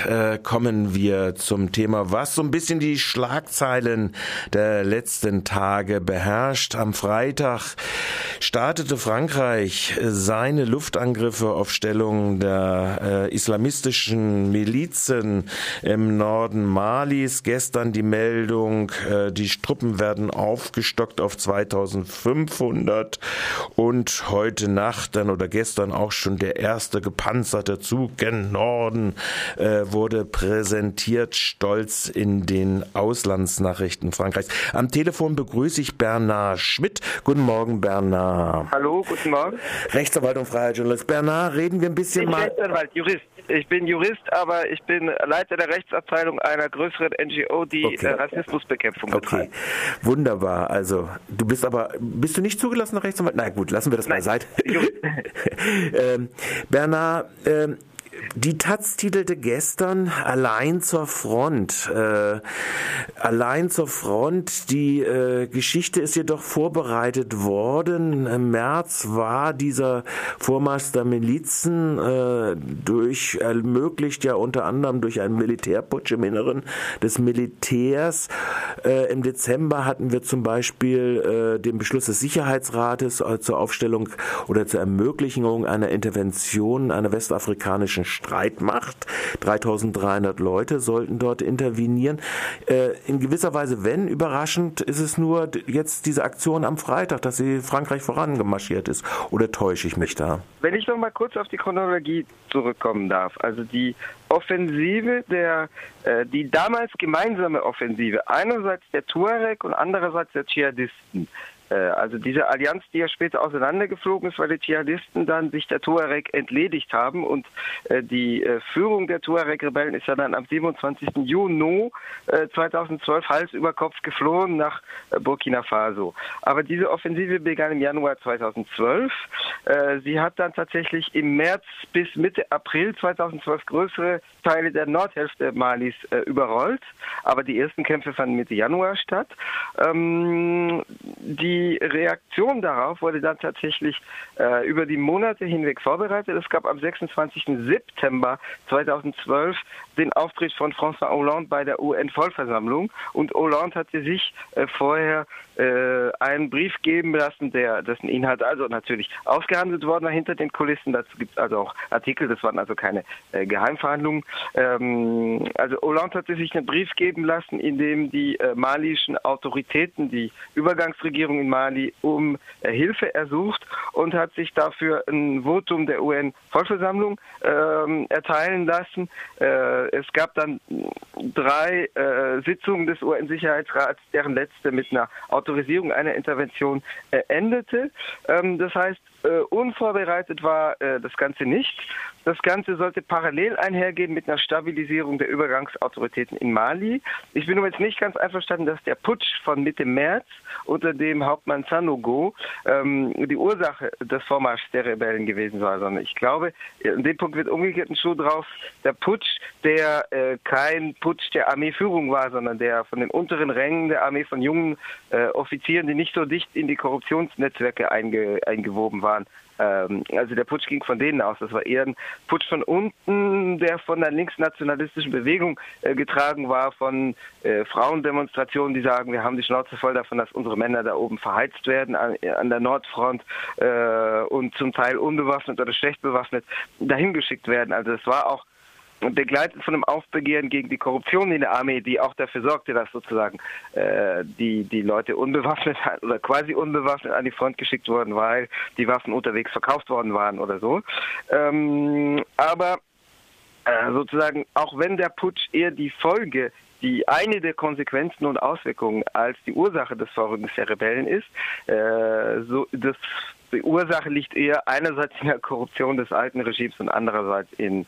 kommen wir zum Thema, was so ein bisschen die Schlagzeilen der letzten Tage beherrscht. Am Freitag startete Frankreich seine Luftangriffe auf Stellungen der islamistischen Milizen im Norden Malis. Gestern die Meldung, die Truppen werden aufgestockt auf 2500 und heute Nacht dann oder gestern auch schon der erste gepanzerte Zug gen Norden wurde präsentiert, stolz in den Auslandsnachrichten Frankreichs. Am Telefon begrüße ich Bernard Schmidt. Guten Morgen, Bernard. Hallo, guten Morgen. Rechtsanwalt und Freiheitsjournalist. Bernard, reden wir ein bisschen mal... Rechtsanwalt, Jurist. Ich bin Jurist, aber ich bin Leiter der Rechtsabteilung einer größeren NGO, die Rassismusbekämpfung betreibt. Okay, wunderbar. Also, bist du nicht zugelassener Rechtsanwalt? Na gut, lassen wir das beiseite. Bernard, die Taz titelte gestern Allein zur Front. Allein zur Front. Die Geschichte ist jedoch vorbereitet worden. Im März war dieser Vormarsch der Milizen ermöglicht ja unter anderem durch einen Militärputsch im Inneren des Militärs. Im Dezember hatten wir zum Beispiel den Beschluss des Sicherheitsrates zur Aufstellung oder zur Ermöglichung einer Intervention einer westafrikanischen Streitmacht. 3300 Leute sollten dort intervenieren. In gewisser Weise, wenn überraschend, ist es nur jetzt diese Aktion am Freitag, dass sie Frankreich vorangemarschiert ist. Oder täusche ich mich da? Wenn ich noch mal kurz auf die Chronologie zurückkommen darf. Also die Offensive, die damals gemeinsame Offensive, einerseits der Tuareg und andererseits der Dschihadisten. Also diese Allianz, die ja später auseinandergeflogen ist, weil die Dschihadisten dann sich der Tuareg entledigt haben und die Führung der Tuareg-Rebellen ist ja dann am 27. Juni 2012 Hals über Kopf geflohen nach Burkina Faso. Aber diese Offensive begann im Januar 2012. Sie hat dann tatsächlich im März bis Mitte April 2012 größere Teile der Nordhälfte Malis überrollt. Aber die ersten Kämpfe fanden Mitte Januar statt. Die Reaktion darauf wurde dann tatsächlich über die Monate hinweg vorbereitet. Es gab am 26. September 2012 den Auftritt von François Hollande bei der UN-Vollversammlung und Hollande hatte sich vorher einen Brief geben lassen, dessen Inhalt also natürlich ausgehandelt worden war hinter den Kulissen. Dazu gibt es also auch Artikel, das waren also keine Geheimverhandlungen. Also Hollande hatte sich einen Brief geben lassen, in dem die malischen Autoritäten, die Übergangsregierung in Mali, um Hilfe ersucht und hat sich dafür ein Votum der UN-Vollversammlung erteilen lassen. Es gab dann 3 Sitzungen des UN-Sicherheitsrats, deren letzte mit einer Autorisierung einer Intervention endete. Das heißt, unvorbereitet war das Ganze nicht. Das Ganze sollte parallel einhergehen mit einer Stabilisierung der Übergangsautoritäten in Mali. Ich bin jetzt nicht ganz einverstanden, dass der Putsch von Mitte März unter dem Hauptmann Sanogo die Ursache des Vormarschs der Rebellen gewesen war, sondern ich glaube, in dem Punkt wird umgekehrt ein Schuh drauf. Der Putsch, der kein Putsch der Armeeführung war, sondern der von den unteren Rängen der Armee, von jungen Offizieren, die nicht so dicht in die Korruptionsnetzwerke eingewoben waren. Also der Putsch ging von denen aus. Das war eher ein Putsch von unten, der von der linksnationalistischen Bewegung getragen war, von Frauendemonstrationen, die sagen, wir haben die Schnauze voll davon, dass unsere Männer da oben verheizt werden an der Nordfront und zum Teil unbewaffnet oder schlecht bewaffnet dahin geschickt werden. Also es war auch begleitet von einem Aufbegehren gegen die Korruption in der Armee, die auch dafür sorgte, dass sozusagen die Leute unbewaffnet oder quasi unbewaffnet an die Front geschickt wurden, weil die Waffen unterwegs verkauft worden waren oder so. Aber sozusagen, auch wenn der Putsch eher die Folge, die eine der Konsequenzen und Auswirkungen als die Ursache des Vorrückens der Rebellen ist, die Ursache liegt eher einerseits in der Korruption des alten Regimes und andererseits in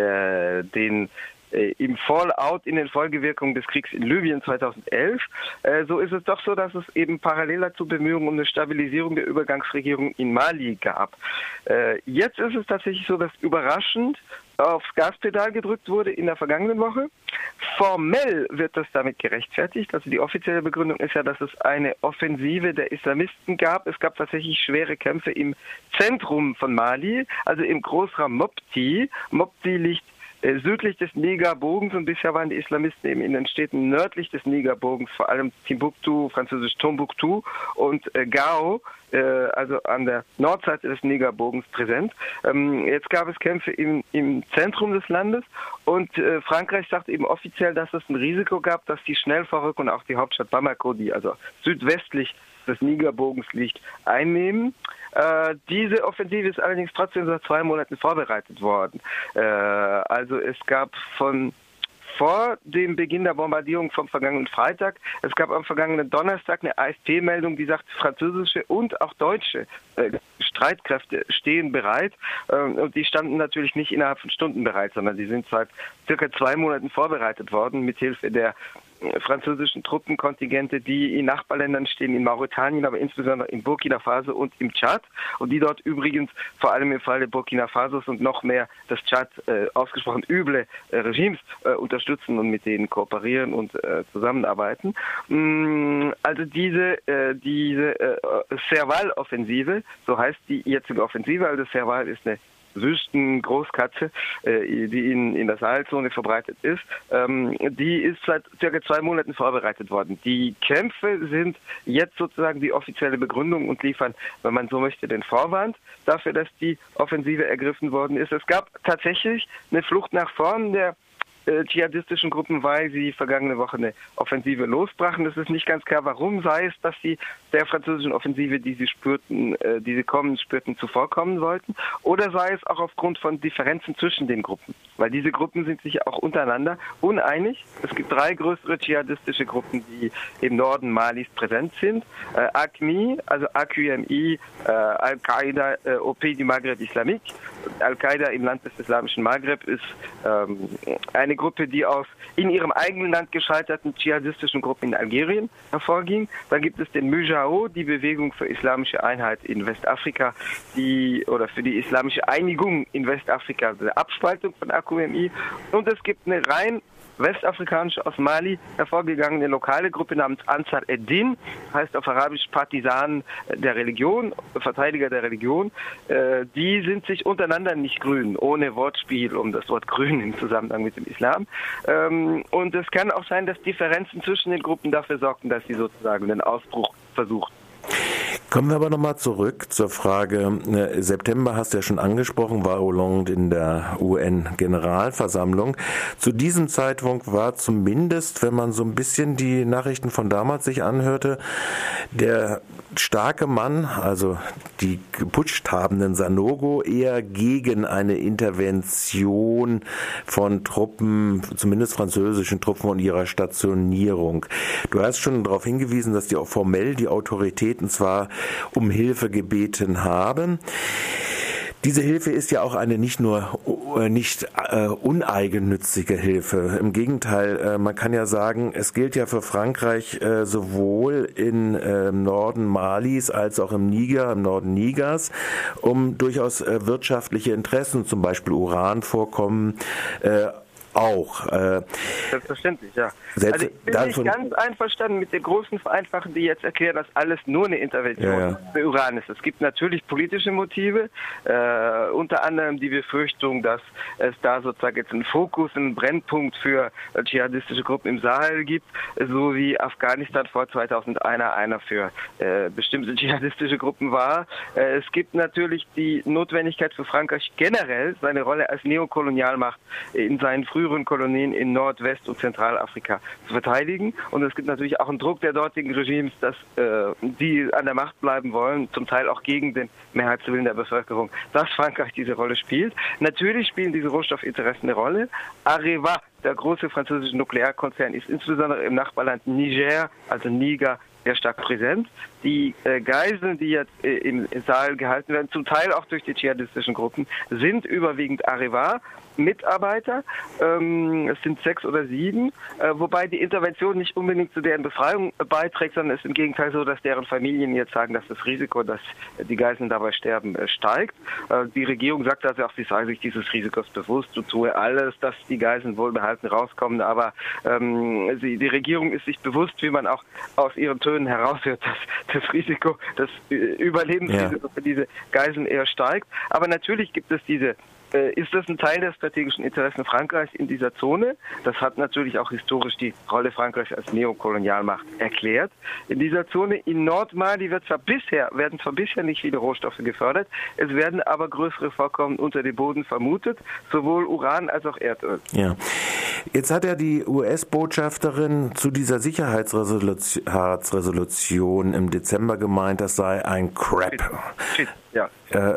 im Fallout, in den Folgewirkungen des Kriegs in Libyen 2011. So ist es doch so, dass es eben parallel dazu Bemühungen um eine Stabilisierung der Übergangsregierung in Mali gab. Jetzt ist es tatsächlich so, dass überraschend aufs Gaspedal gedrückt wurde in der vergangenen Woche. Formell wird das damit gerechtfertigt. Also die offizielle Begründung ist ja, dass es eine Offensive der Islamisten gab. Es gab tatsächlich schwere Kämpfe im Zentrum von Mali, also im Großraum Mopti. Mopti liegt südlich des Nigerbogens, und bisher waren die Islamisten eben in den Städten nördlich des Nigerbogens, vor allem Timbuktu, französisch Tombouctou und Gao, also an der Nordseite des Nigerbogens präsent. Jetzt gab es Kämpfe im Zentrum des Landes, und Frankreich sagt eben offiziell, dass es ein Risiko gab, dass die Schnellvorrückung und auch die Hauptstadt Bamako, die also südwestlich des Nigerbogens liegt, einnehmen. Diese Offensive ist allerdings trotzdem seit 2 Monaten vorbereitet worden. Also es gab vor dem Beginn der Bombardierung vom vergangenen Freitag, es gab am vergangenen Donnerstag eine AFP-Meldung, die sagt, französische und auch deutsche Streitkräfte stehen bereit. Und die standen natürlich nicht innerhalb von Stunden bereit, sondern die sind seit circa 2 Monaten vorbereitet worden, mithilfe der französischen Truppenkontingente, die in Nachbarländern stehen, in Mauretanien, aber insbesondere in Burkina Faso und im Tschad, und die dort übrigens vor allem im Falle Burkina Fasos und noch mehr das Tschad ausgesprochen üble Regimes unterstützen und mit denen kooperieren und zusammenarbeiten. Also diese Serval-Offensive, so heißt die jetzige Offensive, also Serval ist eine Wüstengroßkatze, die in der Sahelzone verbreitet ist, die ist seit circa 2 Monaten vorbereitet worden. Die Kämpfe sind jetzt sozusagen die offizielle Begründung und liefern, wenn man so möchte, den Vorwand dafür, dass die Offensive ergriffen worden ist. Es gab tatsächlich eine Flucht nach vorn der dschihadistischen Gruppen, weil sie vergangene Woche eine Offensive losbrachen. Es ist nicht ganz klar, warum, sei es, dass sie der französischen Offensive, die sie spürten, zuvorkommen wollten, oder sei es auch aufgrund von Differenzen zwischen den Gruppen, weil diese Gruppen sind sich auch untereinander uneinig. Es gibt 3 größere dschihadistische Gruppen, die im Norden Malis präsent sind. AQMI, also AQMI, Al-Qaida au Pays du Maghreb Islamique. Al-Qaida im Land des islamischen Maghreb ist eine Gruppe, die aus in ihrem eigenen Land gescheiterten dschihadistischen Gruppen in Algerien hervorging. Dann gibt es den MUJAO, die Bewegung für islamische Einheit in Westafrika, für die islamische Einigung in Westafrika, also eine Abspaltung von AQMI. Und es gibt eine rein westafrikanische, aus Mali hervorgegangene lokale Gruppe namens Ansar Eddin, heißt auf Arabisch Partisanen der Religion, Verteidiger der Religion. Die sind sich untereinander nicht grün, ohne Wortspiel um das Wort grün im Zusammenhang mit dem Islam. Und es kann auch sein, dass Differenzen zwischen den Gruppen dafür sorgten, dass sie sozusagen den Ausbruch versuchten. Kommen wir aber nochmal zurück zur Frage, September hast du ja schon angesprochen, war Hollande in der UN-Generalversammlung. Zu diesem Zeitpunkt war zumindest, wenn man so ein bisschen die Nachrichten von damals sich anhörte, der starke Mann, also die geputscht habenden Sanogo, eher gegen eine Intervention von Truppen, zumindest französischen Truppen und ihrer Stationierung. Du hast schon darauf hingewiesen, dass die auch formell die Autoritäten zwar um Hilfe gebeten haben. Diese Hilfe ist ja auch eine nicht uneigennützige Hilfe. Im Gegenteil, man kann ja sagen, es gilt ja für Frankreich sowohl im Norden Malis als auch im Norden Nigers, um durchaus wirtschaftliche Interessen, zum Beispiel Uranvorkommen, auch. Selbstverständlich, ja. Also ich bin nicht ganz einverstanden mit den großen Vereinfachen, die jetzt erklären, dass alles nur eine Intervention für Uran ist. Es gibt natürlich politische Motive, unter anderem die Befürchtung, dass es da sozusagen jetzt einen Fokus, einen Brennpunkt für dschihadistische Gruppen im Sahel gibt, so wie Afghanistan vor 2001 einer für bestimmte dschihadistische Gruppen war. Es gibt natürlich die Notwendigkeit für Frankreich generell, seine Rolle als Neokolonialmacht in seinen früheren Kolonien in Nordwest- und Zentralafrika zu verteidigen. Und es gibt natürlich auch einen Druck der dortigen Regimes, dass die an der Macht bleiben wollen, zum Teil auch gegen den Mehrheitswillen der Bevölkerung, dass Frankreich diese Rolle spielt. Natürlich spielen diese Rohstoffinteressen eine Rolle. Areva, der große französische Nuklearkonzern, ist insbesondere im Nachbarland Niger, also Niger, sehr stark präsent. Die Geiseln, die jetzt im Sahel gehalten werden, zum Teil auch durch die dschihadistischen Gruppen, sind überwiegend Areva-Mitarbeiter. Es sind 6 oder 7, wobei die Intervention nicht unbedingt zu deren Befreiung beiträgt, sondern es ist im Gegenteil so, dass deren Familien jetzt sagen, dass das Risiko, dass die Geiseln dabei sterben, steigt. Die Regierung sagt also auch, sie sei sich dieses Risikos bewusst und tue alles, dass die Geiseln wohlbehalten rauskommen, aber die Regierung ist sich bewusst, wie man auch aus ihren Tönen heraushört, dass das Risiko, das Überlebensrisiko für diese Geiseln eher steigt. Aber natürlich gibt es diese ist das ein Teil der strategischen Interessen Frankreichs in dieser Zone. Das hat natürlich auch historisch die Rolle Frankreichs als Neokolonialmacht erklärt. In dieser Zone in Nordmali werden zwar bisher nicht viele Rohstoffe gefördert, es werden aber größere Vorkommen unter dem Boden vermutet, sowohl Uran als auch Erdöl. Ja. Jetzt hat ja die US-Botschafterin zu dieser Sicherheitsresolution im Dezember gemeint, das sei ein Crap. Ja.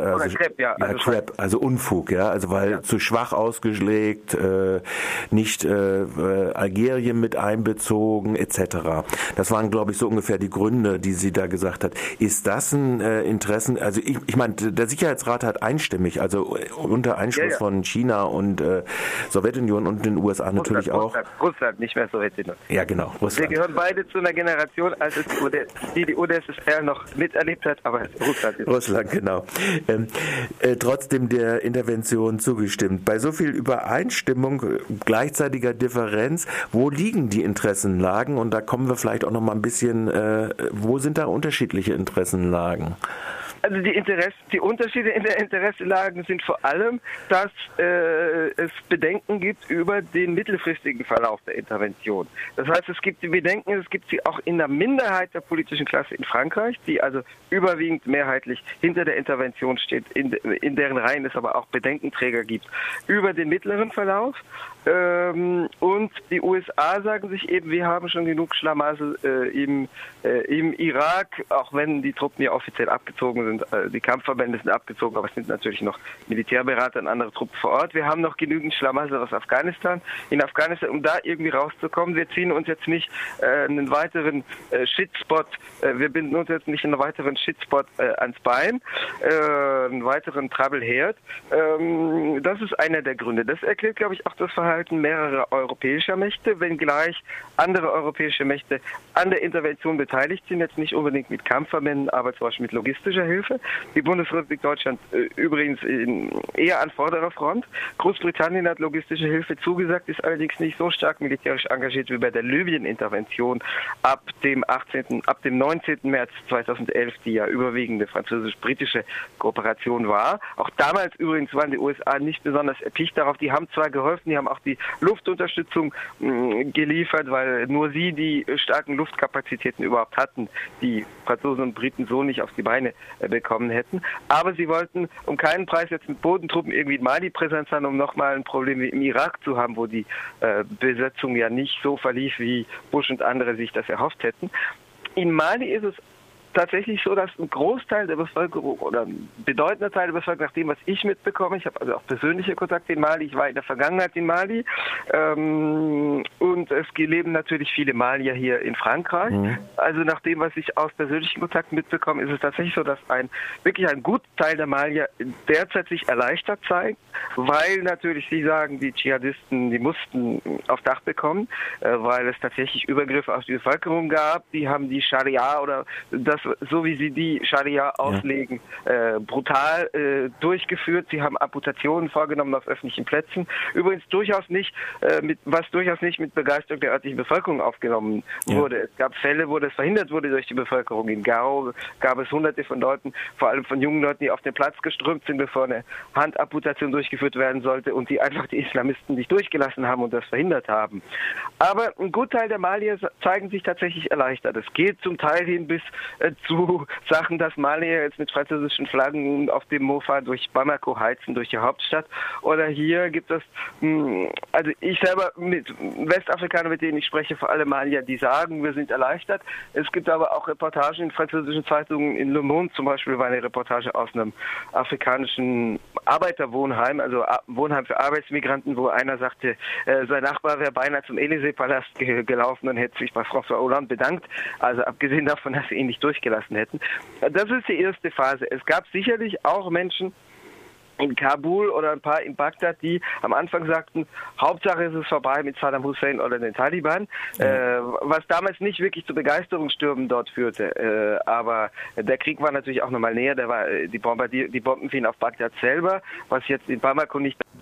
Also Unfug, ja, also weil zu schwach ausgelegt, nicht Algerien mit einbezogen, etc. Das waren, glaube ich, so ungefähr die Gründe, die sie da gesagt hat. Ist das ein Interessen, also ich meine, der Sicherheitsrat hat einstimmig, also unter Einschluss von China und Sowjetunion und den USA natürlich auch. Russland, nicht mehr Sowjetunion. Ja, genau, Russland. Wir gehören beide zu einer Generation, als es die UdSSR noch miterlebt hat, aber Russland ist. Russland, genau. Trotzdem der Intervention zugestimmt. Bei so viel Übereinstimmung, gleichzeitiger Differenz, wo liegen die Interessenlagen? Und da kommen wir vielleicht auch noch mal ein bisschen, wo sind da unterschiedliche Interessenlagen? Also die Unterschiede in der Interessenlagen sind vor allem, dass es Bedenken gibt über den mittelfristigen Verlauf der Intervention. Das heißt, es gibt die Bedenken, es gibt sie auch in der Minderheit der politischen Klasse in Frankreich, die also überwiegend mehrheitlich hinter der Intervention steht, in deren Reihen es aber auch Bedenkenträger gibt über den mittleren Verlauf. Und die USA sagen sich eben, wir haben schon genug Schlamassel im Irak, auch wenn die Truppen ja offiziell abgezogen sind. Die Kampfverbände sind abgezogen, aber es sind natürlich noch Militärberater und andere Truppen vor Ort. Wir haben noch genügend Schlamassel aus Afghanistan. In Afghanistan, um da irgendwie rauszukommen, wir ziehen uns jetzt nicht einen weiteren Shitspot, wir binden uns jetzt nicht einen weiteren Shitspot ans Bein, einen weiteren Troubleherd. Das ist einer der Gründe. Das erklärt, glaube ich, auch das Verhalten mehrerer europäischer Mächte, wenngleich andere europäische Mächte an der Intervention beteiligt sind, jetzt nicht unbedingt mit Kampfverbänden, aber zum Beispiel mit logistischer Hilfe. Die Bundesrepublik Deutschland übrigens eher an vorderer Front. Großbritannien hat logistische Hilfe zugesagt, ist allerdings nicht so stark militärisch engagiert wie bei der Libyen-Intervention ab dem 19. März 2011, die ja überwiegende französisch-britische Kooperation war. Auch damals übrigens waren die USA nicht besonders erpicht darauf. Die haben zwar geholfen, die haben auch die Luftunterstützung geliefert, weil nur sie die starken Luftkapazitäten überhaupt hatten, die Franzosen und Briten so nicht auf die Beine bekommen hätten. Aber sie wollten um keinen Preis jetzt mit Bodentruppen irgendwie in Mali präsent sein, um nochmal ein Problem wie im Irak zu haben, wo die Besetzung ja nicht so verlief, wie Bush und andere sich das erhofft hätten. In Mali ist es tatsächlich so, dass ein Großteil der Bevölkerung oder ein bedeutender Teil der Bevölkerung, nach dem, was ich mitbekomme, ich habe also auch persönliche Kontakte in Mali, ich war in der Vergangenheit in Mali und es leben natürlich viele Malier hier in Frankreich. Also nach dem, was ich aus persönlichen Kontakten mitbekomme, ist es tatsächlich so, dass wirklich ein guter Teil der Malier derzeit sich erleichtert zeigt, weil natürlich sie sagen, die Dschihadisten, die mussten auf Dach bekommen, weil es tatsächlich Übergriffe auf die Bevölkerung gab, die haben die Scharia oder das, so wie sie die Scharia auslegen, brutal durchgeführt. Sie haben Amputationen vorgenommen auf öffentlichen Plätzen. Übrigens durchaus nicht mit Begeisterung der örtlichen Bevölkerung aufgenommen wurde. Es gab Fälle, wo das verhindert wurde durch die Bevölkerung. In Gao gab es Hunderte von Leuten, vor allem von jungen Leuten, die auf den Platz geströmt sind, bevor eine Handamputation durchgeführt werden sollte und die einfach die Islamisten nicht durchgelassen haben und das verhindert haben. Aber ein Gutteil der Malier zeigen sich tatsächlich erleichtert. Es geht zum Teil hin bis zu Sachen, dass Malier jetzt mit französischen Flaggen auf dem Mofa durch Bamako heizen, durch die Hauptstadt. Oder hier gibt es, also ich selber mit Westafrikanern, mit denen ich spreche, vor allem Malier, die sagen, wir sind erleichtert. Es gibt aber auch Reportagen in französischen Zeitungen, in Le Monde zum Beispiel war eine Reportage aus einem afrikanischen Arbeiterwohnheim, also Wohnheim für Arbeitsmigranten, wo einer sagte, sein Nachbar wäre beinahe zum Élysée-Palast gelaufen und hätte sich bei François Hollande bedankt. Also abgesehen davon, dass sie ihn nicht durchgelassen hätten. Das ist die erste Phase. Es gab sicherlich auch Menschen in Kabul oder ein paar in Bagdad, die am Anfang sagten, Hauptsache ist es vorbei mit Saddam Hussein oder den Taliban, was damals nicht wirklich zu Begeisterungsstürmen dort führte. Aber der Krieg war natürlich auch nochmal näher, die Bomben fielen auf Bagdad selber, was jetzt in Bamako nicht